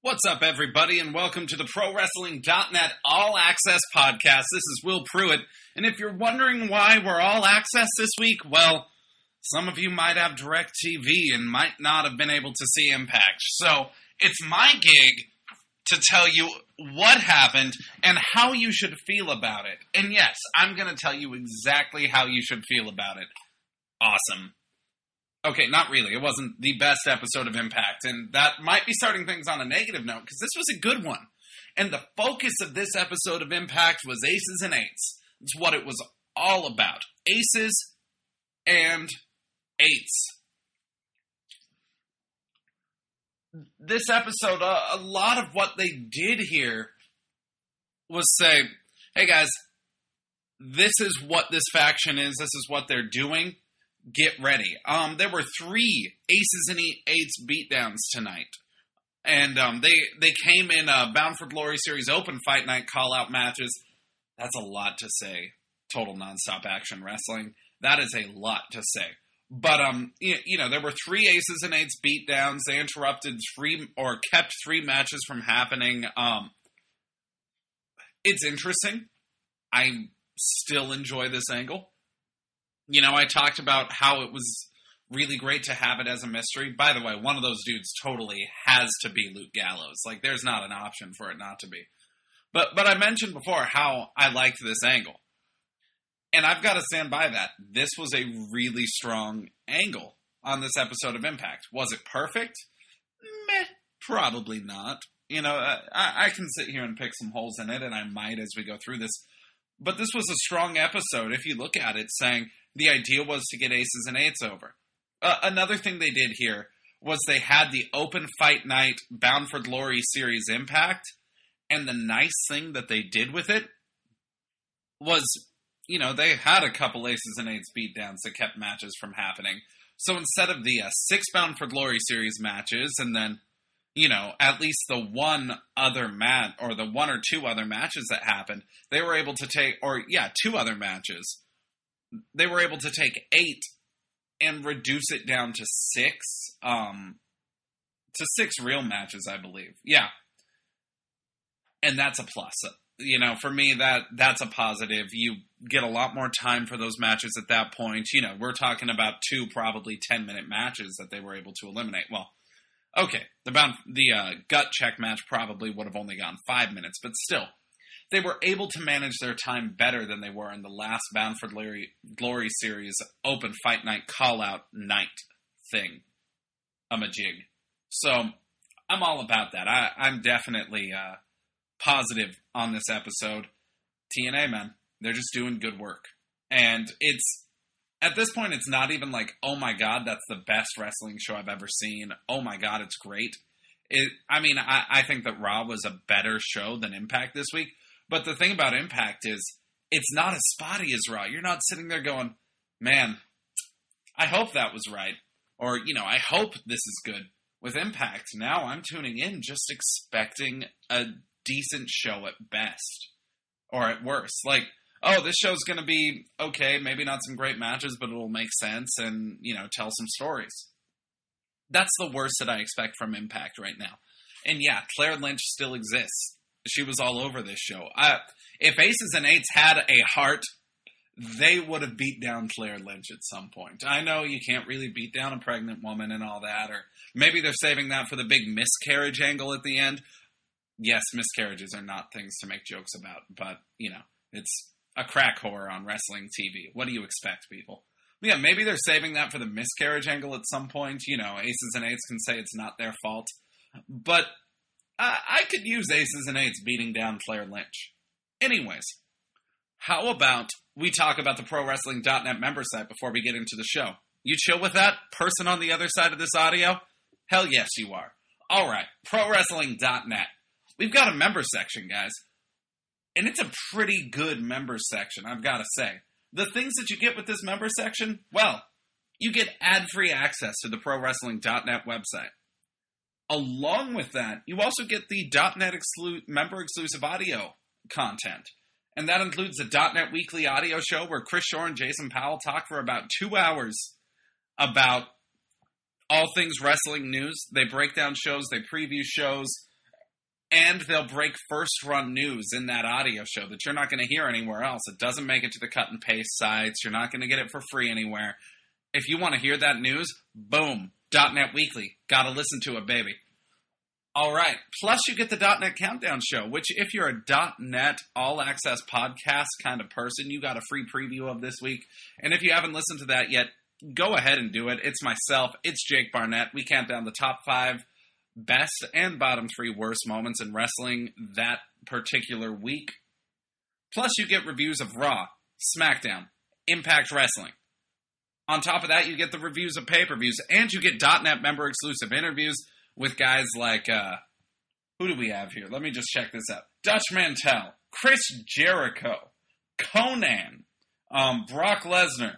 What's up, everybody, and welcome to the ProWrestling.net All Access Podcast. This is Will Pruitt, and if you're wondering why we're All Access this week, well, some of you might have DirecTV and might not have been able to see Impact. So, it's my gig to tell you what happened and how you should feel about it. And yes, I'm going to tell you exactly how you should feel about it. Awesome. Okay, not really. It wasn't the best episode of Impact, and that might be starting things on a negative note, because this was a good one. And the focus of this episode of Impact was aces and eights. It's what it was all about. Aces and eights. This episode, a lot of what they did here was say, hey guys, this is what this faction is, this is what they're doing. Get ready. There were 3 Aces and Eights beatdowns tonight. And they came in Bound for Glory Series Open Fight Night call-out matches. That's a lot to say. Total nonstop action wrestling. That is a lot to say. But, there were 3 Aces and Eights beatdowns. They interrupted kept 3 matches from happening. It's interesting. I still enjoy this angle. I talked about how it was really great to have it as a mystery. By the way, one of those dudes totally has to be Luke Gallows. Like, there's not an option for it not to be. But I mentioned before how I liked this angle. And I've got to stand by that. This was a really strong angle on this episode of Impact. Was it perfect? Meh, probably not. I can sit here and pick some holes in it, and I might as we go through this. But this was a strong episode, if you look at it, saying the idea was to get Aces and Eights over. Another thing they did here was they had the Open Fight Night Bound for Glory Series Impact, and the nice thing that they did with it was, they had a couple Aces and Eights beatdowns that kept matches from happening. So instead of the 6 Bound for Glory Series matches, and then, at least the one other match, or the 1 or 2 other matches that happened, they were able to take, 2 other matches. They were able to take 8 and reduce it down to 6. To 6 real matches, I believe. Yeah. And that's a plus. For me, that's a positive. You get a lot more time for those matches at that point. We're talking about 2 probably 10-minute matches that they were able to eliminate. Well, okay, the gut check match probably would have only gone 5 minutes, but still. They were able to manage their time better than they were in the last Bound for Glory Series Open Fight Night call-out night thing. I'm a jig. So, I'm all about that. I'm definitely positive on this episode. TNA, man. They're just doing good work. And at this point, it's not even like, oh my god, that's the best wrestling show I've ever seen. Oh my god, it's great. I think that Raw was a better show than Impact this week. But the thing about Impact is, it's not as spotty as Raw. You're not sitting there going, man, I hope that was right. Or, I hope this is good. With Impact, now I'm tuning in just expecting a decent show at best. Or at worst. Like, oh, this show's going to be okay, maybe not some great matches, but it'll make sense and, tell some stories. That's the worst that I expect from Impact right now. And yeah, Claire Lynch still exists. She was all over this show. If Aces and Eights had a heart, they would have beat down Claire Lynch at some point. I know you can't really beat down a pregnant woman and all that, or maybe they're saving that for the big miscarriage angle at the end. Yes, miscarriages are not things to make jokes about, but, it's a crack whore on wrestling TV. What do you expect, people? Yeah, maybe they're saving that for the miscarriage angle at some point. Aces and Eights can say it's not their fault. But I could use Aces and Eights beating down Claire Lynch. Anyways, how about we talk about the ProWrestling.net member site before we get into the show? You chill with that, person on the other side of this audio? Hell yes, you are. All right, ProWrestling.net. We've got a member section, guys. And it's a pretty good member section, I've got to say. The things that you get with this member section, well, you get ad-free access to the ProWrestling.net website. Along with that, you also get the .NET member-exclusive audio content. And that includes the .NET Weekly audio show where Chris Shore and Jason Powell talk for about 2 hours about all things wrestling news. They break down shows, they preview shows, And they'll break first-run news in that audio show that you're not going to hear anywhere else. It doesn't make it to the cut and paste sites. You're not going to get it for free anywhere. If you want to hear that news, boom, .NET Weekly. Got to listen to it, baby. All right. Plus, you get the .NET Countdown Show, which if you're a .NET all-access podcast kind of person, you got a free preview of this week. And if you haven't listened to that yet, go ahead and do it. It's myself. It's Jake Barnett. We count down the top 5 best and bottom 3 worst moments in wrestling that particular week. Plus, you get reviews of Raw, SmackDown, Impact Wrestling. On top of that, you get the reviews of pay-per-views, and you get .NET member-exclusive interviews with guys like, who do we have here? Let me just check this out. Dutch Mantell, Chris Jericho, Conan, Brock Lesnar,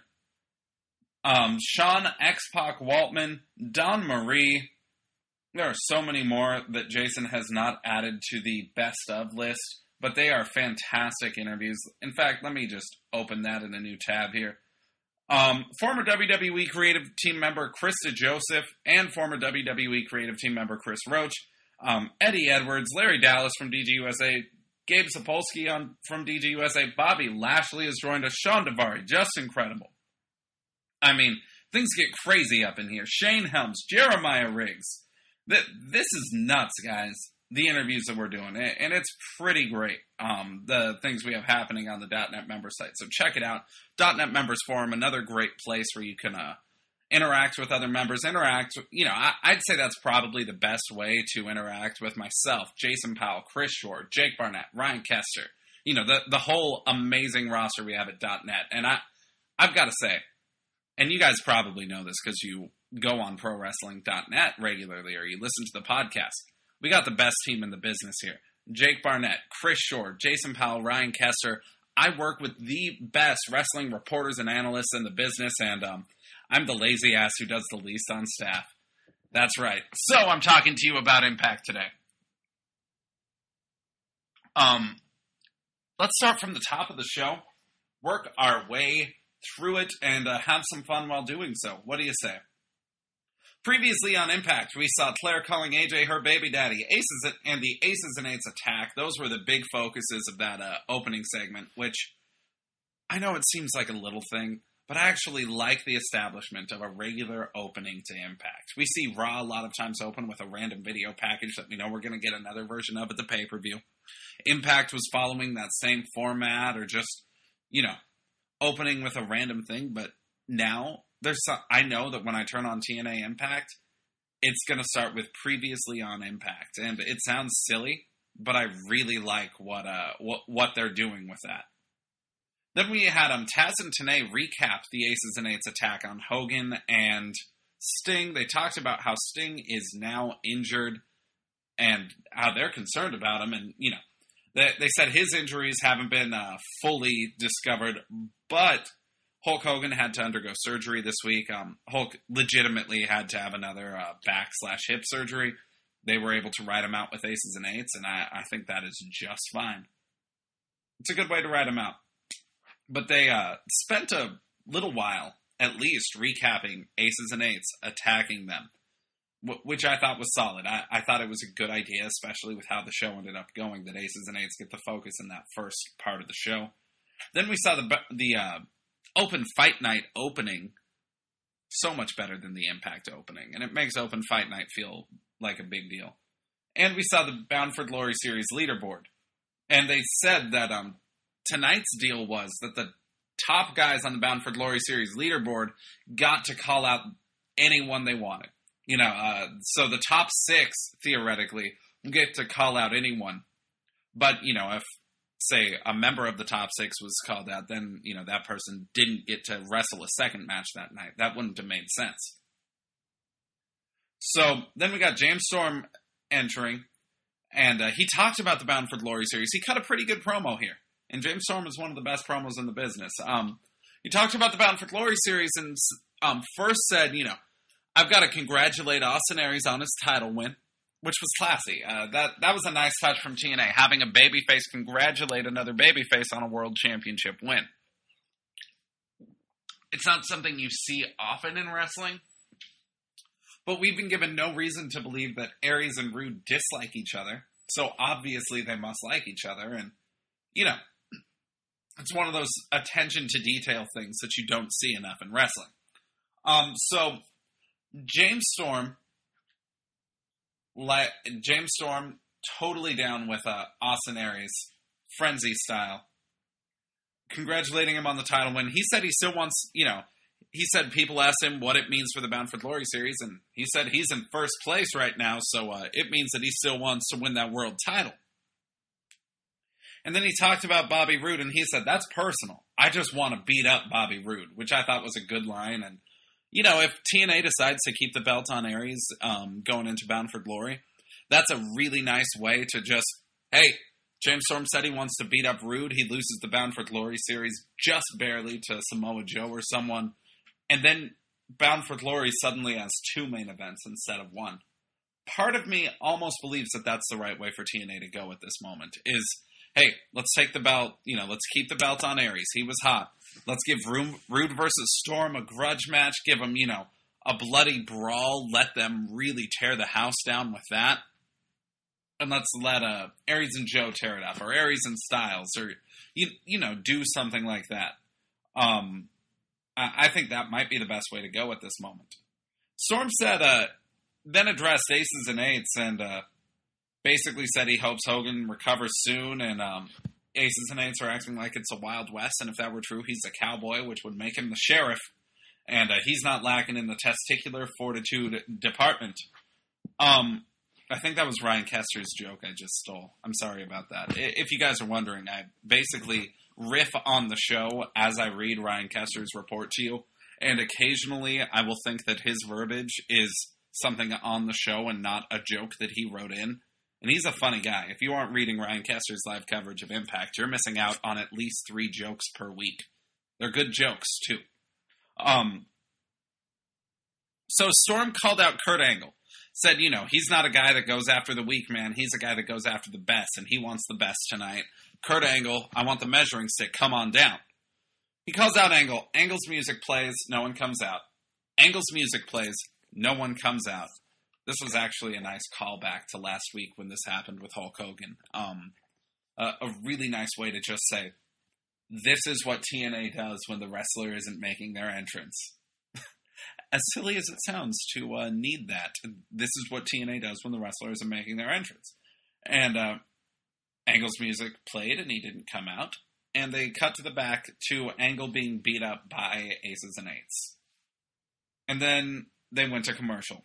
Sean X-Pac Waltman, Don Marie. There are so many more that Jason has not added to the best of list, but they are fantastic interviews. In fact, let me just open that in a new tab here. Former WWE creative team member Krista Joseph and former WWE creative team member Chris Roach, Eddie Edwards, Larry Dallas from DGUSA, Gabe Sapolsky from DGUSA, Bobby Lashley has joined us, Sean Daivari, just incredible. I mean, things get crazy up in here. Shane Helms, Jeremiah Riggs. This is nuts, guys. The interviews that we're doing, and it's pretty great, the things we have happening on the .NET member site. So check it out. .NET Members Forum, another great place where you can interact with other members. I'd say that's probably the best way to interact with myself, Jason Powell, Chris Shore, Jake Barnett, Ryan Kester. The whole amazing roster we have at .NET. And I've got to say, and you guys probably know this because you go on ProWrestling.net regularly or you listen to the podcast. We got the best team in the business here. Jake Barnett, Chris Shore, Jason Powell, Ryan Kester. I work with the best wrestling reporters and analysts in the business, and I'm the lazy ass who does the least on staff. That's right. So I'm talking to you about Impact today. Let's start from the top of the show, work our way through it, and have some fun while doing so. What do you say? Previously on Impact, we saw Claire calling AJ her baby daddy, and the Aces and Eights attack. Those were the big focuses of that opening segment, which I know it seems like a little thing, but I actually like the establishment of a regular opening to Impact. We see Raw a lot of times open with a random video package that we know we're going to get another version of at the pay-per-view. Impact was following that same format or just, opening with a random thing, but now I know that when I turn on TNA Impact, it's going to start with previously on Impact. And it sounds silly, but I really like what they're doing with that. Then we had Taz and Tenay recap the Aces and Eights attack on Hogan and Sting. They talked about how Sting is now injured and how they're concerned about him. And, they said his injuries haven't been fully discovered, but Hulk Hogan had to undergo surgery this week. Hulk legitimately had to have another back/hip surgery. They were able to ride him out with Aces and Eights, and I think that is just fine. It's a good way to ride him out. But they spent a little while, at least, recapping Aces and Eights, attacking them, which I thought was solid. I thought it was a good idea, especially with how the show ended up going, that Aces and Eights get the focus in that first part of the show. Then we saw the Open Fight Night opening so much better than the Impact opening, and it makes Open Fight Night feel like a big deal. And we saw the Bound for Glory series leaderboard, and they said that tonight's deal was that the top guys on the Bound for Glory series leaderboard got to call out anyone they wanted. So the top 6 theoretically get to call out anyone, but if say a member of the top 6 was called out, then, that person didn't get to wrestle a second match that night. That wouldn't have made sense. So then we got James Storm entering, and he talked about the Bound for Glory series. He cut a pretty good promo here, and James Storm is one of the best promos in the business. He talked about the Bound for Glory series and first said, I've got to congratulate Austin Aries on his title win, which was classy. That was a nice touch from TNA, having a babyface congratulate another babyface on a world championship win. It's not something you see often in wrestling, but we've been given no reason to believe that Aries and Rude dislike each other. So obviously they must like each other. And, it's one of those attention to detail things that you don't see enough in wrestling. So James Storm, totally down with Austin Aries, frenzy style, congratulating him on the title win. He said he still wants, he said people asked him what it means for the Bound for Glory series, and he said he's in first place right now, so it means that he still wants to win that world title. And then he talked about Bobby Roode, and he said, that's personal. I just want to beat up Bobby Roode, which I thought was a good line. And, if TNA decides to keep the belt on Aries going into Bound for Glory, that's a really nice way to just, hey, James Storm said he wants to beat up Roode. He loses the Bound for Glory series just barely to Samoa Joe or someone. And then Bound for Glory suddenly has 2 main events instead of 1. Part of me almost believes that that's the right way for TNA to go at this moment, is, hey, let's take the belt, let's keep the belt on Aries. He was hot. Let's give Roode versus Storm a grudge match. Give them, a bloody brawl. Let them really tear the house down with that. And let's let Aries and Joe tear it up, or Aries and Styles, or, do something like that. I think that might be the best way to go at this moment. Storm said, then addressed Aces and Eights, and basically said he hopes Hogan recovers soon, and Aces and Eights are acting like it's a Wild West, and if that were true, he's a cowboy, which would make him the sheriff, and he's not lacking in the testicular fortitude department. I think that was Ryan Kester's joke I just stole. I'm sorry about that. If you guys are wondering, I basically riff on the show as I read Ryan Kester's report to you, and occasionally I will think that his verbiage is something on the show and not a joke that he wrote in. And he's a funny guy. If you aren't reading Ryan Kester's live coverage of Impact, you're missing out on at least 3 jokes per week. They're good jokes, too. So Storm called out Kurt Angle. Said, he's not a guy that goes after the weak man. He's a guy that goes after the best, and he wants the best tonight. Kurt Angle, I want the measuring stick. Come on down. He calls out Angle. Angle's music plays. No one comes out. Angle's music plays. No one comes out. This was actually a nice callback to last week when this happened with Hulk Hogan. A really nice way to just say, this is what TNA does when the wrestler isn't making their entrance. As silly as it sounds to need that, this is what TNA does when the wrestler isn't making their entrance. And Angle's music played and he didn't come out. And they cut to the back to Angle being beat up by Aces and Eights. And then they went to commercial.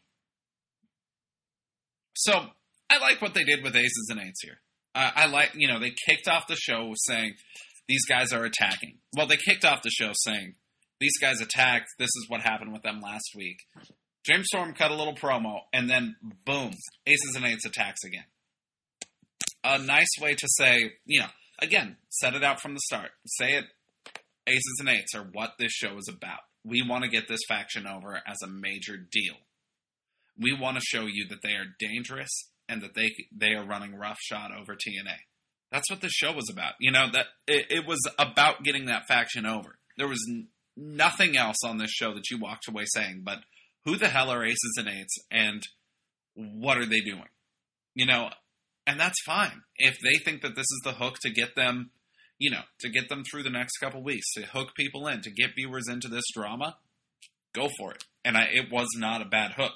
So, I like what they did with Aces and Eights here. I like, they kicked off the show saying, these guys are attacking. Well, they kicked off the show saying, these guys attacked, this is what happened with them last week. James Storm cut a little promo, and then, boom, Aces and Eights attacks again. A nice way to say, again, set it out from the start. Say it, Aces and Eights are what this show is about. We want to get this faction over as a major deal. We want to show you that they are dangerous and that they are running roughshod over TNA. That's what this show was about. That it was about getting that faction over. There was nothing else on this show that you walked away saying, but who the hell are Aces and Eights and what are they doing? And that's fine. If they think that this is the hook to get them, to get them through the next couple weeks, to hook people in, to get viewers into this drama, go for it. And it was not a bad hook.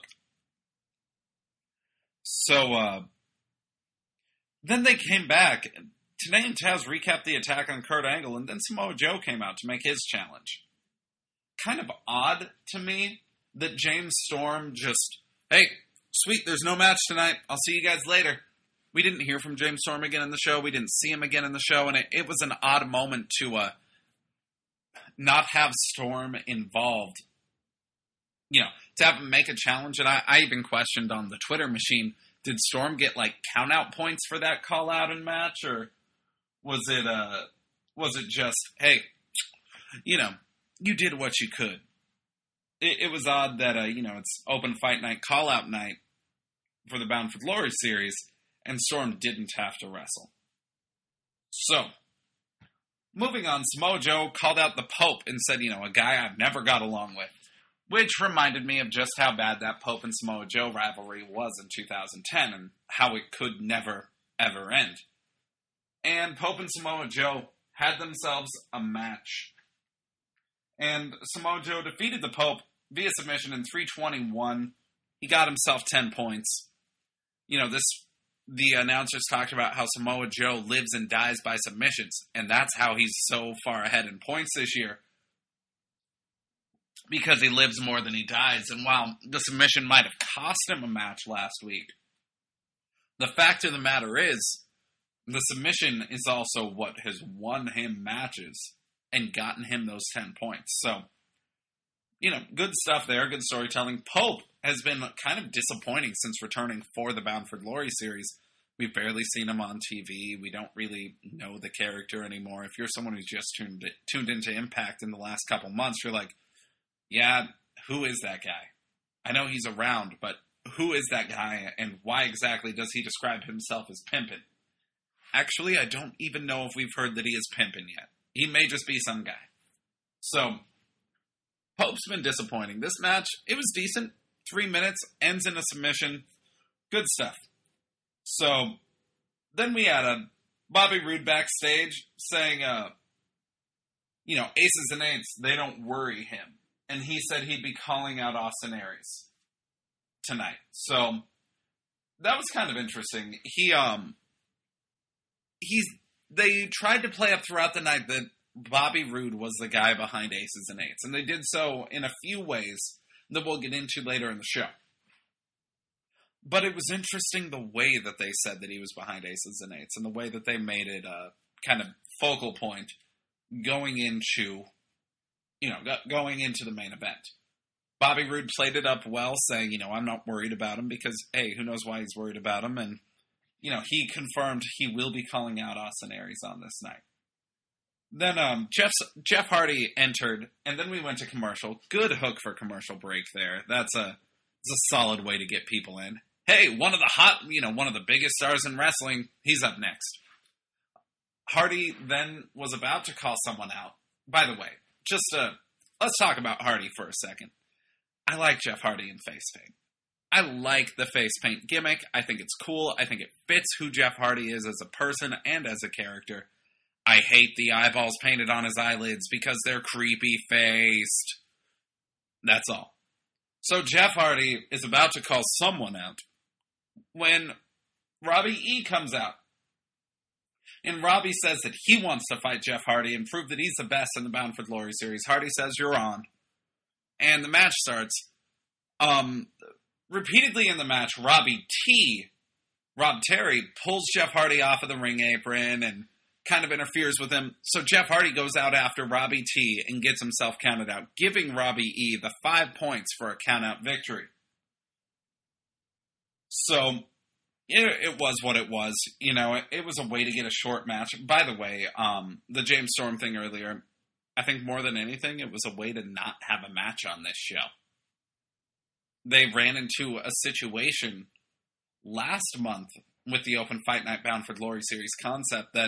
So, then they came back. Tenay and Taz recapped the attack on Kurt Angle, and then Samoa Joe came out to make his challenge. Kind of odd to me that James Storm just, hey, sweet, there's no match tonight. I'll see you guys later. We didn't hear from James Storm again in the show. We didn't see him again in the show, and it was an odd moment to not have Storm involved. To have him make a challenge, and I even questioned on the Twitter machine, did Storm get, count-out points for that call-out and match, or was it just, hey, you did what you could? It was odd that, it's open fight night, call-out night for the Bound for Glory series, and Storm didn't have to wrestle. So, moving on, Samoa Joe called out the Pope and said, a guy I've never got along with. Which reminded me of just how bad that Pope and Samoa Joe rivalry was in 2010 and how it could never ever end. And Pope and Samoa Joe had themselves a match. And Samoa Joe defeated the Pope via submission in 321. He got himself 10 points. The announcers talked about how Samoa Joe lives and dies by submissions, and that's how he's so far ahead in points this year. Because he lives more than he dies, and while the submission might have cost him a match last week, the fact of the matter is, the submission is also what has won him matches and gotten him those 10 points. So, good stuff there, good storytelling. Pope has been kind of disappointing since returning for the Bound for Glory series. We've barely seen him on TV. We don't really know the character anymore. If you're someone who's just tuned into Impact in the last couple months, you're like, yeah, who is that guy? I know he's around, but who is that guy, and why exactly does he describe himself as pimpin'? Actually, I don't even know if we've heard that he is pimpin' yet. He may just be some guy. So, Pope's been disappointing. This match, it was decent. 3 minutes, ends in a submission. Good stuff. So, then we had a Bobby Roode backstage saying, aces and eights, they don't worry him. And he said he'd be calling out Austin Aries tonight. So, that was kind of interesting. They tried to play up throughout the night that Bobby Roode was the guy behind aces and eights. And they did so in a few ways that we'll get into later in the show. But it was interesting the way that they said that he was behind aces and eights, and the way that they made it a kind of focal point going into the main event. Bobby Roode played it up well, saying, I'm not worried about him because, hey, who knows why he's worried about him. And, he confirmed he will be calling out Austin Aries on this night. Then Jeff Hardy entered, and then we went to commercial. Good hook for commercial break there. It's a solid way to get people in. Hey, one of the biggest stars in wrestling, he's up next. Hardy then was about to call someone out. By the way, let's talk about Hardy for a second. I like Jeff Hardy in face paint. I like the face paint gimmick. I think it's cool. I think it fits who Jeff Hardy is as a person and as a character. I hate the eyeballs painted on his eyelids because they're creepy-faced. That's all. So Jeff Hardy is about to call someone out when Robbie E comes out. And Robbie says that he wants to fight Jeff Hardy and prove that he's the best in the Bound for Glory series. Hardy says, you're on. And the match starts. Repeatedly in the match, Rob Terry, pulls Jeff Hardy off of the ring apron and kind of interferes with him. So Jeff Hardy goes out after Robbie T and gets himself counted out, giving Robbie E the 5 points for a count-out victory. So it was what it was. It was a way to get a short match. By the way, the James Storm thing earlier, I think more than anything, it was a way to not have a match on this show. They ran into a situation last month with the Open Fight Night Bound for Glory series concept that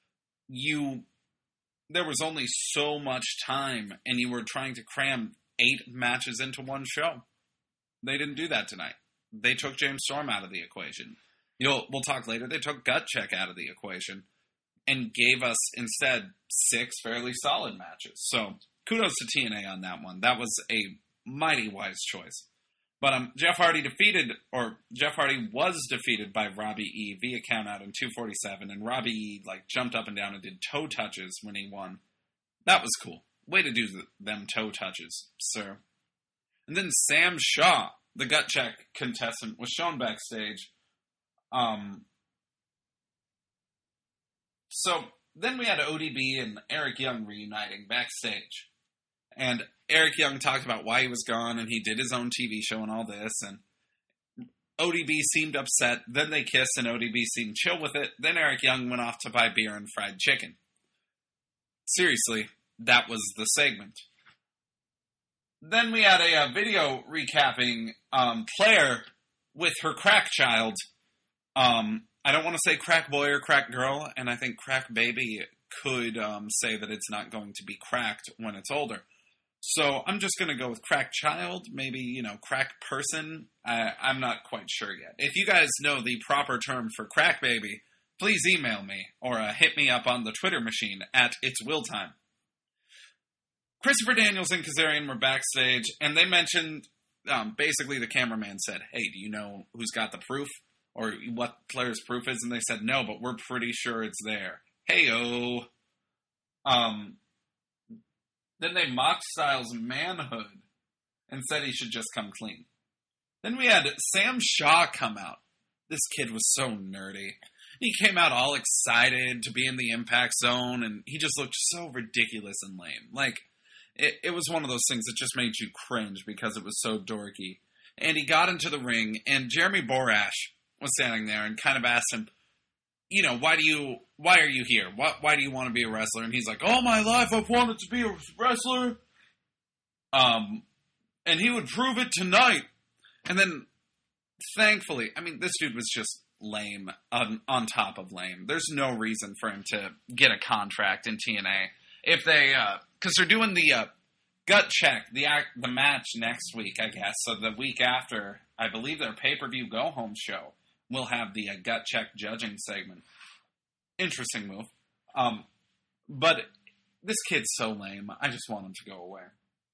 there was only so much time and you were trying to cram 8 matches into one show. They didn't do that tonight. They took James Storm out of the equation. We'll talk later. They took Gut Check out of the equation and gave us instead 6 fairly solid matches. So kudos to TNA on that one. That was a mighty wise choice. But Jeff Hardy was defeated by Robbie E via countout in 247, and Robbie E jumped up and down and did toe touches when he won. That was cool. Way to do them toe touches, sir. And then Sam Shaw, the Gut Check contestant, was shown backstage. So then we had ODB and Eric Young reuniting backstage. And Eric Young talked about why he was gone, and he did his own TV show and all this, and ODB seemed upset. Then they kissed, and ODB seemed chill with it. Then Eric Young went off to buy beer and fried chicken. Seriously, that was the segment. Then we had a video recapping Claire with her crack child. I don't want to say crack boy or crack girl, and I think crack baby could say that it's not going to be cracked when it's older. So I'm just going to go with crack child, maybe, crack person. I'm not quite sure yet. If you guys know the proper term for crack baby, please email me or hit me up on the Twitter machine at It's Will Time. Christopher Daniels and Kazarian were backstage, and they mentioned, basically the cameraman said, hey, do you know who's got the proof? Or what player's proof is? And they said, no, but we're pretty sure it's there. Hey-o. Then they mocked Styles' manhood and said he should just come clean. Then we had Sam Shaw come out. This kid was so nerdy. He came out all excited to be in the Impact Zone, and he just looked so ridiculous and lame. Like, it was one of those things that just made you cringe because it was so dorky. And he got into the ring, and Jeremy Borash was standing there and kind of asked him, you know, why are you here? Why do you want to be a wrestler? And he's like, all my life I've wanted to be a wrestler. And he would prove it tonight. And then, thankfully, I mean, this dude was just lame on top of lame. There's no reason for him to get a contract in TNA. If they, because they're doing the gut check, the match next week, I guess. So the week after, I believe their pay-per-view go-home show will have the gut check judging segment. Interesting move. But this kid's so lame. I just want him to go away.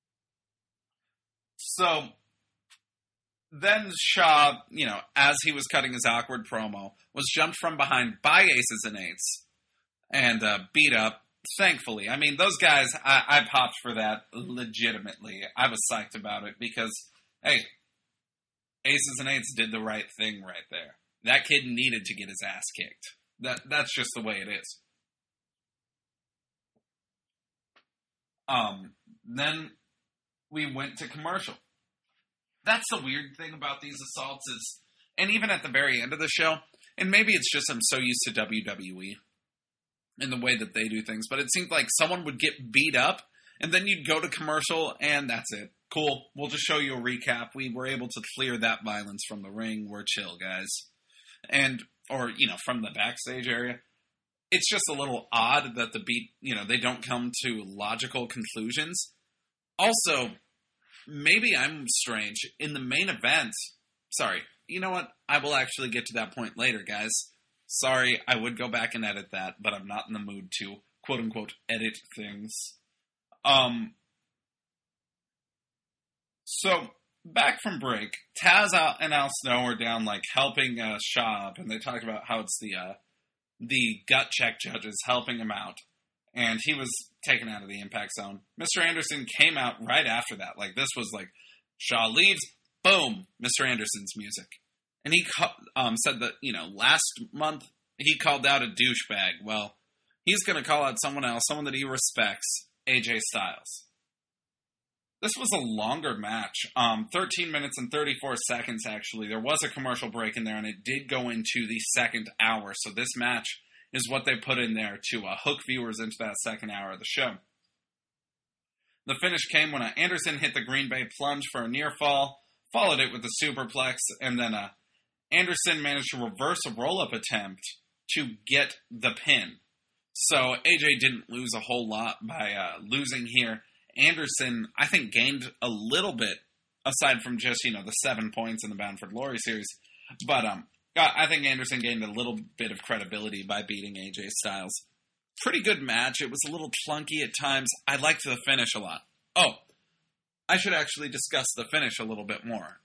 So then Shaw, you know, as he was cutting his awkward promo, was jumped from behind by Aces and Eights and beat up. Thankfully. I mean, those guys, I popped for that legitimately. I was psyched about it because, hey, Aces and Eights did the right thing right there. That kid needed to get his ass kicked. That's just the way it is. Then we went to commercial. That's the weird thing about these assaults is, and even at the very end of the show, and maybe it's just I'm so used to WWE in the way that they do things, but it seemed like someone would get beat up, and then you'd go to commercial, and that's it. Cool. We'll just show you a recap. We were able to clear that violence from the ring. We're chill, guys. Or, you know, from the backstage area. It's just a little odd that they don't come to logical conclusions. Also, maybe I'm strange. In the main event, sorry, you know what? I will actually get to that point later, guys. Sorry, I would go back and edit that, but I'm not in the mood to, quote-unquote, edit things. So, back from break, Taz and Al Snow are down, like, helping Shaw up, and they talk about how it's the gut check judges helping him out, and he was taken out of the Impact Zone. Mr. Anderson came out right after that. Like, this was like, Shaw leaves, boom, Mr. Anderson's music. And he said that, you know, last month he called out a douchebag. Well, he's going to call out someone else, someone that he respects, AJ Styles. This was a longer match, 13 minutes and 34 seconds, actually. There was a commercial break in there, and it did go into the second hour. So this match is what they put in there to hook viewers into that second hour of the show. The finish came when Anderson hit the Green Bay plunge for a near fall, followed it with a superplex, and then Anderson managed to reverse a roll-up attempt to get the pin. So AJ didn't lose a whole lot by losing here. Anderson, I think, gained a little bit, aside from just, you know, the 7 points in the Bound for Glory series. But I think Anderson gained a little bit of credibility by beating AJ Styles. Pretty good match. It was a little clunky at times. I liked the finish a lot. Oh, I should actually discuss the finish a little bit more.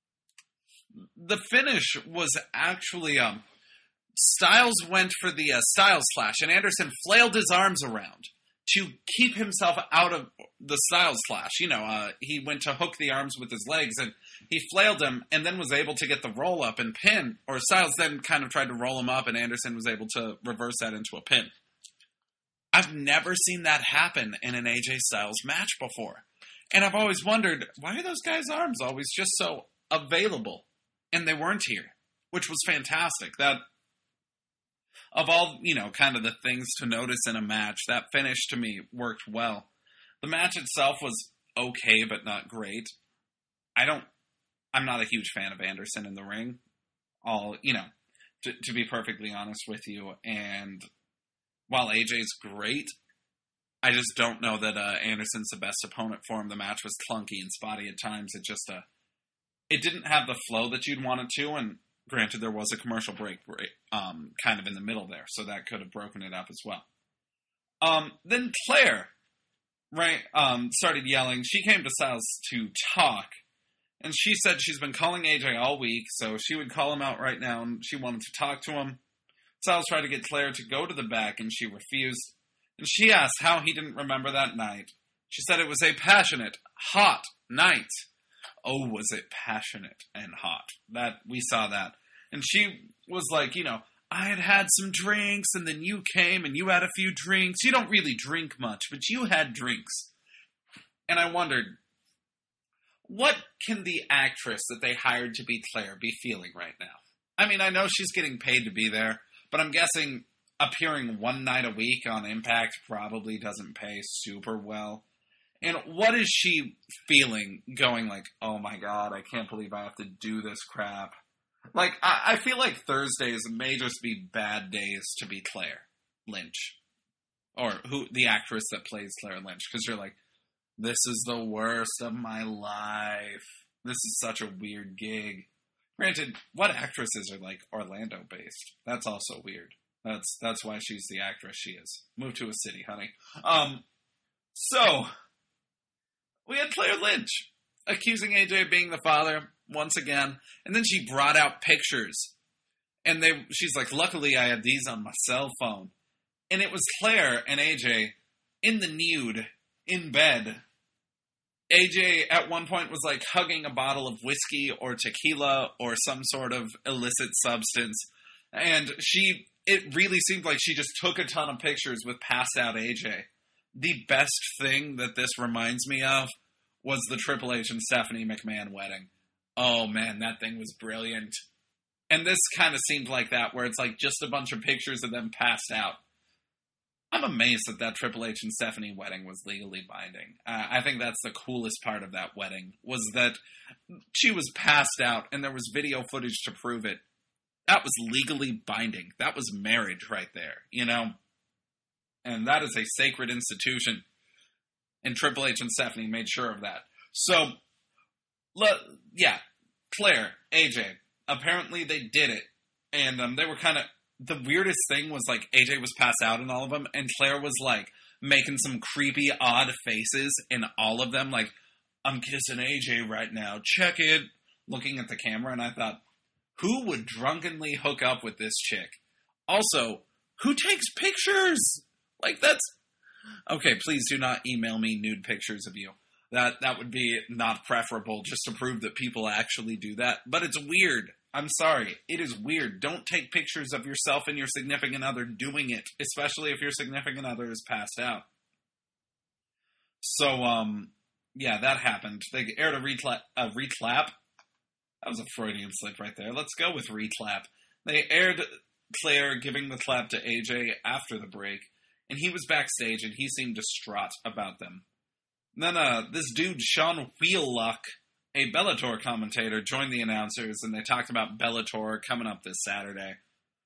The finish was actually, Styles went for the Styles Clash, and Anderson flailed his arms around to keep himself out of the Styles Clash. You know, he went to hook the arms with his legs, and he flailed him, and then was able to get the roll-up and pin, or Styles then kind of tried to roll him up, and Anderson was able to reverse that into a pin. I've never seen that happen in an AJ Styles match before. And I've always wondered, why are those guys' arms always just so available? And they weren't here, which was fantastic. That, of all, you know, kind of the things to notice in a match, that finish to me worked well. The match itself was okay, but not great. I'm not a huge fan of Anderson in the ring. To be perfectly honest with you. And while AJ's great, I just don't know that Anderson's the best opponent for him. The match was clunky and spotty at times. It just, it didn't have the flow that you'd want it to, and Granted, there was a commercial break kind of in the middle there, so that could have broken it up as well. Then Claire, right, started yelling. She came to Styles to talk, and she said she's been calling AJ all week, so she would call him out right now, and she wanted to talk to him. Styles tried to get Claire to go to the back, and she refused. And she asked how he didn't remember that night. She said it was a passionate, hot night. Oh, was it passionate and hot? That we saw that. And she was like, I had some drinks, and then you came, and you had a few drinks. You don't really drink much, but you had drinks. And I wondered, what can the actress that they hired to be Claire be feeling right now? I mean, I know she's getting paid to be there, but I'm guessing appearing one night a week on Impact probably doesn't pay super well. And what is she feeling going like, oh my god, I can't believe I have to do this crap. Like, I feel like Thursdays may just be bad days to be Claire Lynch. Or the actress that plays Claire Lynch. Because you're like, this is the worst of my life. This is such a weird gig. Granted, what actresses are like Orlando-based? That's also weird. That's why she's the actress she is. Move to a city, honey. So, we had Claire Lynch accusing AJ of being the father once again, and then she brought out pictures, and she's like, luckily I had these on my cell phone, and it was Claire and AJ in the nude, in bed. AJ at one point was like hugging a bottle of whiskey or tequila or some sort of illicit substance, and it really seemed like she just took a ton of pictures with passed out AJ. The best thing that this reminds me of was the Triple H and Stephanie McMahon wedding. Oh man, that thing was brilliant. And this kind of seemed like that, where it's like just a bunch of pictures of them passed out. I'm amazed that Triple H and Stephanie wedding was legally binding. I think that's the coolest part of that wedding, was that she was passed out and there was video footage to prove it. That was legally binding. That was marriage right there, And that is a sacred institution. And Triple H and Stephanie made sure of that. So, yeah, Claire, AJ, apparently they did it. And they were kind of, the weirdest thing was like AJ was passed out in all of them. And Claire was like making some creepy, odd faces in all of them. Like, I'm kissing AJ right now. Check it. Looking at the camera. And I thought, who would drunkenly hook up with this chick? Also, who takes pictures? Like, that's... Okay, please do not email me nude pictures of you. That would be not preferable, just to prove that people actually do that. But it's weird. I'm sorry. It is weird. Don't take pictures of yourself and your significant other doing it, especially if your significant other is passed out. So, yeah, that happened. They aired a reclap. That was a Freudian slip right there. Let's go with reclap. They aired Claire giving the clap to AJ after the break, and he was backstage, and he seemed distraught about them. And then this dude, Sean Wheelock, a Bellator commentator, joined the announcers, and they talked about Bellator coming up this Saturday.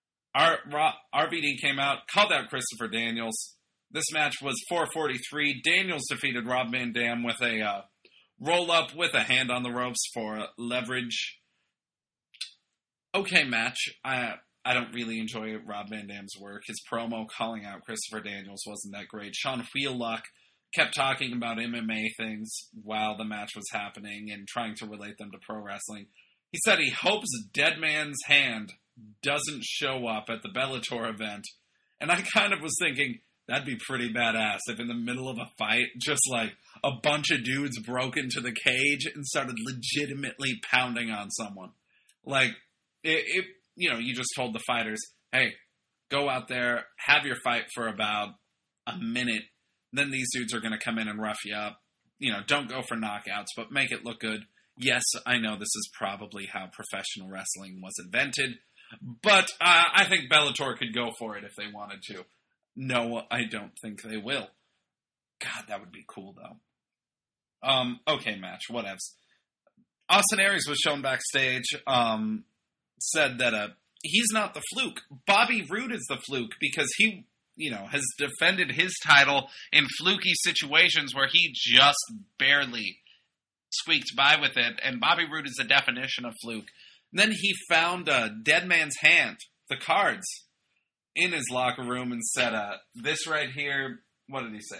RVD came out, called out Christopher Daniels. This match was 4:43. Daniels defeated Rob Van Dam with a roll-up with a hand on the ropes for leverage. Okay match. I don't really enjoy Rob Van Dam's work. His promo calling out Christopher Daniels wasn't that great. Sean Wheelock kept talking about MMA things while the match was happening and trying to relate them to pro wrestling. He said he hopes Dead Man's Hand doesn't show up at the Bellator event. And I kind of was thinking, that'd be pretty badass if in the middle of a fight, just like a bunch of dudes broke into the cage and started legitimately pounding on someone. Like, you just told the fighters, hey, go out there, have your fight for about a minute, then these dudes are going to come in and rough you up. Don't go for knockouts, but make it look good. Yes, I know this is probably how professional wrestling was invented, but I think Bellator could go for it if they wanted to. No, I don't think they will. God, that would be cool, though. Okay, match, whatevs. Austin Aries was shown backstage, said that he's not the fluke. Bobby Roode is the fluke because he, has defended his title in fluky situations where he just barely squeaked by with it, and Bobby Roode is the definition of fluke. Then he found a dead man's hand, the cards, in his locker room and said, this right here, what did he say?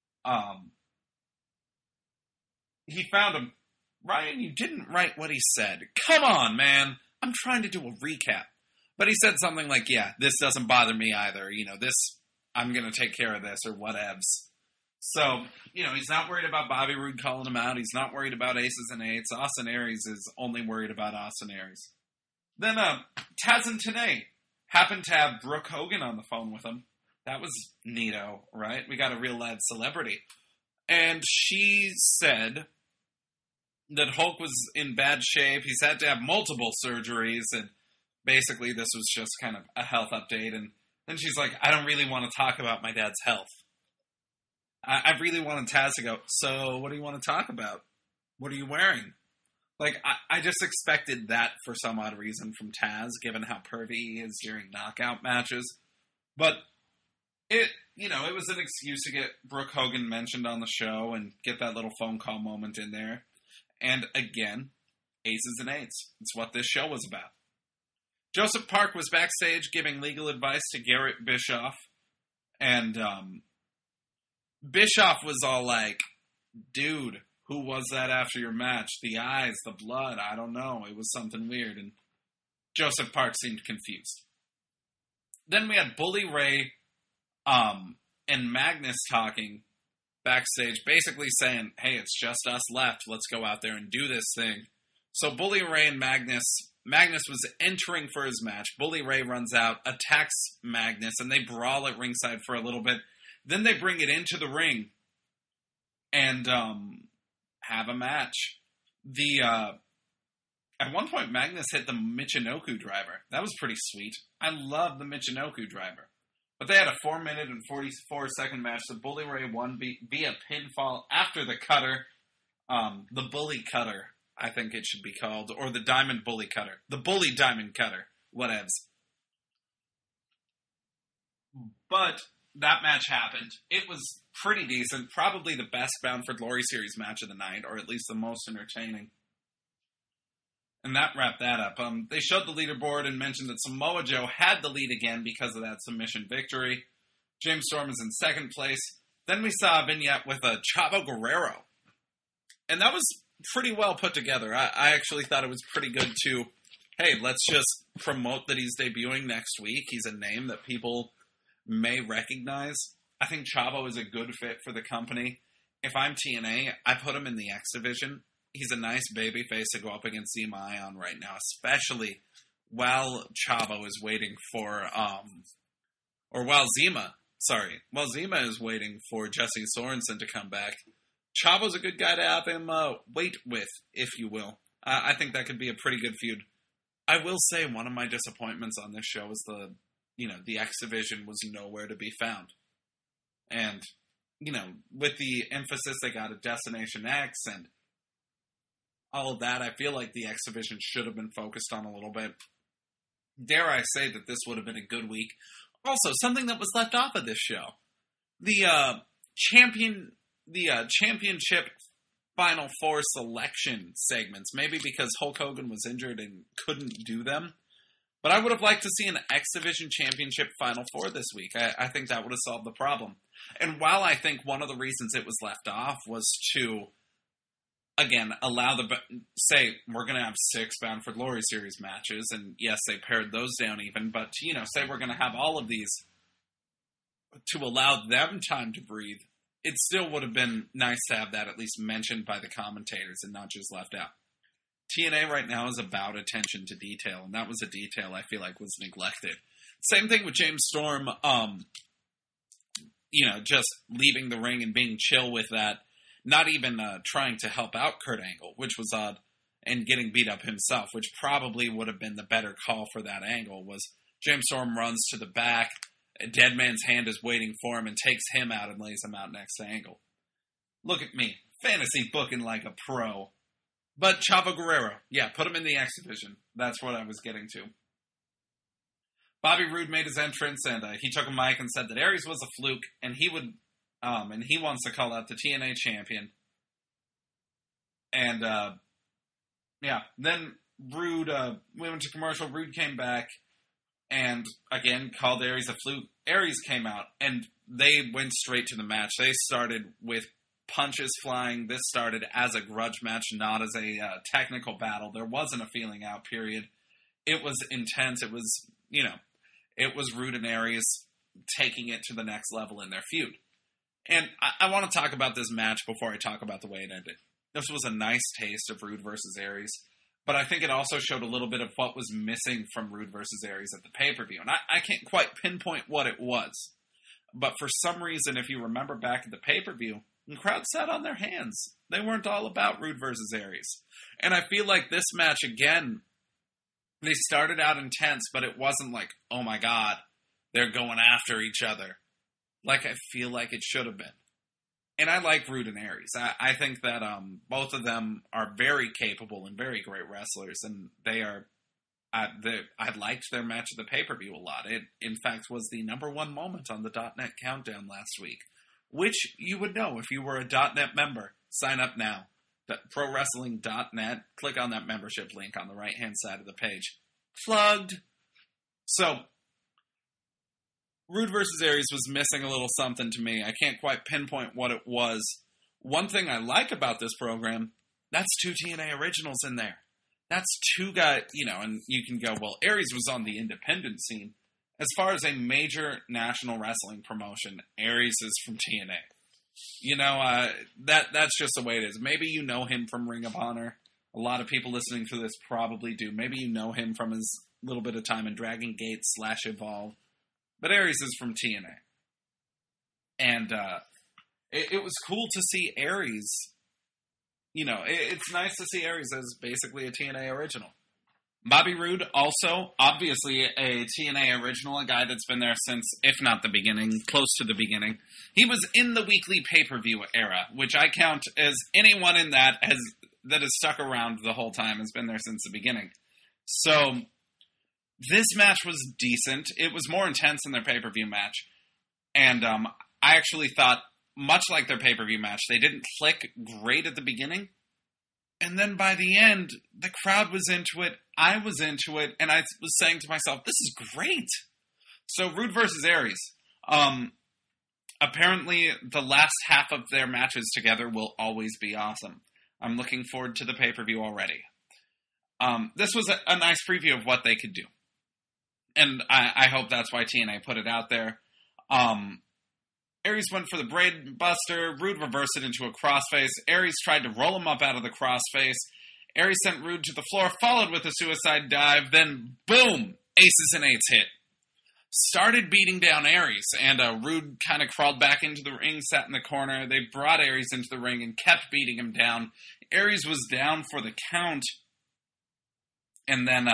He found him. Ryan, you didn't write what he said. Come on, man. I'm trying to do a recap. But he said something like, yeah, this doesn't bother me either. I'm going to take care of this or whatevs. So, he's not worried about Bobby Roode calling him out. He's not worried about aces and eights. Austin Aries is only worried about Austin Aries. Then Taz and Tenay happened to have Brooke Hogan on the phone with him. That was neato, right? We got a real live celebrity. And she said that Hulk was in bad shape. He's had to have multiple surgeries, and basically this was just kind of a health update. And then she's like, I don't really want to talk about my dad's health. I really wanted Taz to go, so what do you want to talk about? What are you wearing? I just expected that for some odd reason from Taz, given how pervy he is during knockout matches. But it was an excuse to get Brooke Hogan mentioned on the show and get that little phone call moment in there. And again, aces and eights. It's what this show was about. Joseph Park was backstage giving legal advice to Garrett Bischoff. And Bischoff was all like, dude, who was that after your match? The eyes, the blood, I don't know. It was something weird. And Joseph Park seemed confused. Then we had Bully Ray and Magnus talking backstage, basically saying, hey, it's just us left. Let's go out there and do this thing. So Bully Ray and Magnus was entering for his match. Bully Ray runs out, attacks Magnus, and they brawl at ringside for a little bit. Then they bring it into the ring and have a match. At one point, Magnus hit the Michinoku driver. That was pretty sweet. I love the Michinoku driver. But they had a 4-minute and 44-second match. The Bully Ray won via pinfall after the cutter. The Bully Cutter, I think it should be called. Or the Diamond Bully Cutter. The Bully Diamond Cutter. Whatevs. But that match happened. It was pretty decent. Probably the best Bound for Glory Series match of the night. Or at least the most entertaining. And that wrapped that up. They showed the leaderboard and mentioned that Samoa Joe had the lead again because of that submission victory. James Storm is in second place. Then we saw a vignette with Chavo Guerrero. And that was pretty well put together. I actually thought it was pretty good too. Hey, let's just promote that he's debuting next week. He's a name that people may recognize. I think Chavo is a good fit for the company. If I'm TNA, I put him in the X Division. He's a nice babyface to go up against Zema Ion right now, especially while Chavo is waiting for, while Zema is waiting for Jesse Sorensen to come back. Chavo's a good guy to have him wait with, if you will. I think that could be a pretty good feud. I will say one of my disappointments on this show is the X Division was nowhere to be found. And, with the emphasis they got at Destination X and all of that, I feel like the X Division should have been focused on a little bit. Dare I say that this would have been a good week. Also, something that was left off of this show. The championship Final Four selection segments. Maybe because Hulk Hogan was injured and couldn't do them. But I would have liked to see an X Division Championship Final Four this week. I think that would have solved the problem. And while I think one of the reasons it was left off was to, again, allow say, we're going to have 6 Bound for Glory Series matches, and yes, they pared those down even, but, say we're going to have all of these to allow them time to breathe, it still would have been nice to have that at least mentioned by the commentators and not just left out. TNA right now is about attention to detail, and that was a detail I feel like was neglected. Same thing with James Storm, just leaving the ring and being chill with that. Not even trying to help out Kurt Angle, which was odd, and getting beat up himself, which probably would have been the better call for that angle, was James Storm runs to the back, a dead man's hand is waiting for him, and takes him out and lays him out next to Angle. Look at me, fantasy booking like a pro. But Chavo Guerrero, yeah, put him in the X Division. That's what I was getting to. Bobby Roode made his entrance, and he took a mic and said that Aries was a fluke, and he wants to call out the TNA champion. And, then Rude, we went to commercial, Rude came back, and again, called Aries a fluke. Aries came out, and they went straight to the match. They started with punches flying. This started as a grudge match, not as a technical battle. There wasn't a feeling out period. It was intense. It was, it was Rude and Aries taking it to the next level in their feud. And I want to talk about this match before I talk about the way it ended. This was a nice taste of Rude versus Aries, but I think it also showed a little bit of what was missing from Rude versus Aries at the pay-per-view. And I can't quite pinpoint what it was. But for some reason, if you remember back at the pay-per-view, the crowd sat on their hands. They weren't all about Rude versus Aries. And I feel like this match, again, they started out intense, but it wasn't like, oh my God, they're going after each other, like I feel like it should have been. And I like Rude and Aries. I think that both of them are very capable and very great wrestlers, and they are. I liked their match at the pay-per-view a lot. It, in fact, was the number one moment on the .NET Countdown last week, which you would know if you were a .NET member. Sign up now. ProWrestling.net. Click on that membership link on the right-hand side of the page. Plugged. So, Rude vs. Aries was missing a little something to me. I can't quite pinpoint what it was. One thing I like about this program, that's 2 TNA originals in there. That's 2 guys, and you can go, well, Aries was on the independent scene. As far as a major national wrestling promotion, Aries is from TNA. That's just the way it is. Maybe you know him from Ring of Honor. A lot of people listening to this probably do. Maybe you know him from his little bit of time in Dragon Gate / Evolve. But Aries is from TNA. And it was cool to see Aries. It's nice to see Aries as basically a TNA original. Bobby Roode, also, obviously a TNA original, a guy that's been there since, if not the beginning, close to the beginning. He was in the weekly pay-per-view era, which I count as anyone in that has stuck around the whole time, has been there since the beginning. So, this match was decent. It was more intense than their pay-per-view match. And I actually thought, much like their pay-per-view match, they didn't click great at the beginning. And then by the end, the crowd was into it, I was into it, and I was saying to myself, this is great. So, Rude versus Aries. Apparently, the last half of their matches together will always be awesome. I'm looking forward to the pay-per-view already. This was a nice preview of what they could do. And I hope that's why TNA put it out there. Aries went for the Brain Buster. Rude reversed it into a crossface. Aries tried to roll him up out of the crossface. Aries sent Rude to the floor, followed with a suicide dive. Then, boom! Aces and Eights hit. Started beating down Aries, and Rude kind of crawled back into the ring, sat in the corner. They brought Aries into the ring and kept beating him down. Aries was down for the count. And then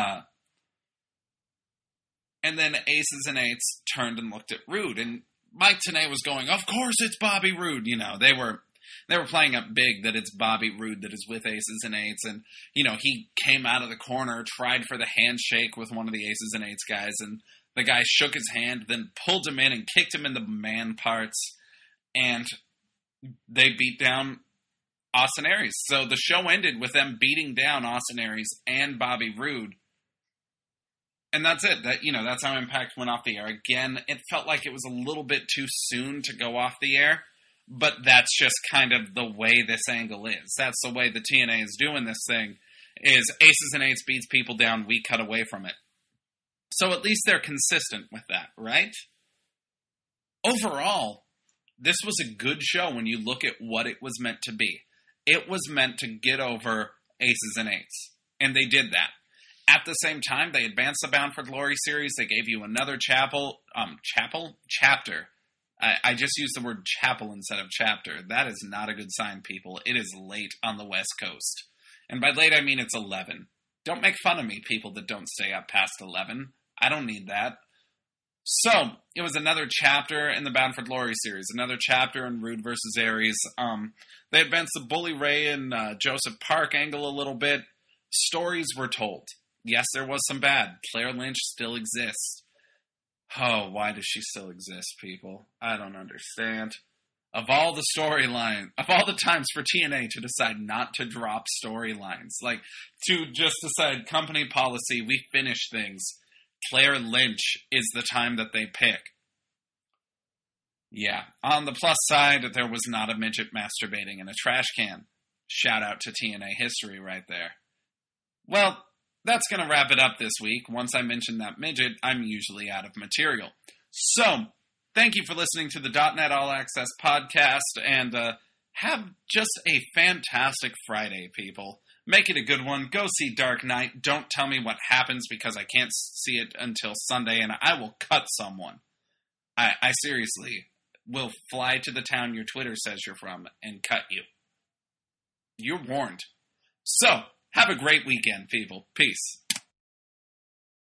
Aces and Eights turned and looked at Rude, and Mike Tenay was going, of course it's Bobby Roode. They were playing up big that it's Bobby Roode that is with Aces and Eights, and he came out of the corner, tried for the handshake with one of the Aces and Eights guys, and the guy shook his hand, then pulled him in and kicked him in the man parts, and they beat down Austin Aries. So the show ended with them beating down Austin Aries and Bobby Roode. And that's it. That's how Impact went off the air. Again, it felt like it was a little bit too soon to go off the air, but that's just kind of the way this angle is. That's the way the TNA is doing this thing, is Aces and Eights beats people down, we cut away from it. So at least they're consistent with that, right? Overall, this was a good show when you look at what it was meant to be. It was meant to get over Aces and Eights, and they did that. At the same time, they advanced the Bound for Glory series. They gave you another chapter. I just used the word chapel instead of chapter. That is not a good sign, people. It is late on the West Coast. And by late, I mean it's 11. Don't make fun of me, people that don't stay up past 11. I don't need that. So, it was another chapter in the Bound for Glory series. Another chapter in Rude versus Aries. They advanced the Bully Ray and Joseph Park angle a little bit. Stories were told. Yes, there was some bad. Claire Lynch still exists. Oh, why does she still exist, people? I don't understand. Of all the times for TNA to decide not to drop storylines, like to just decide company policy, we finish things, Claire Lynch is the time that they pick. Yeah, on the plus side, there was not a midget masturbating in a trash can. Shout out to TNA history right there. Well, that's going to wrap it up this week. Once I mention that midget, I'm usually out of material. So, thank you for listening to the .NET All Access podcast, and have just a fantastic Friday, people. Make it a good one. Go see Dark Knight. Don't tell me what happens because I can't see it until Sunday, and I will cut someone. I seriously will fly to the town your Twitter says you're from and cut you. You're warned. So, have a great weekend, people. Peace.